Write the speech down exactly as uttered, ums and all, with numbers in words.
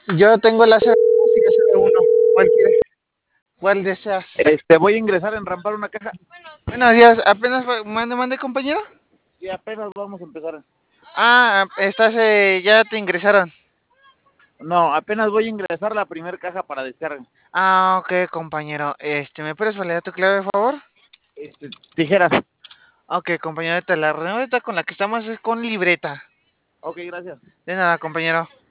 Yo tengo la C B dos y la C B uno. ¿Cuál quieres? ¿Cuál deseas? Este, voy a ingresar a enrampar una caja. Buenos días, apenas va- mande, mande, compañero. Y apenas vamos a empezar. Ah, estás, eh, ya te ingresaron. No, apenas voy a ingresar la primera caja para descarga. Ah, ok, compañero. Este, ¿me puedes validar tu clave, por favor? Este, tijeras. Ok, compañero, ahorita la reunión ahorita con la que estamos es con libreta. Ok, gracias. De nada, compañero.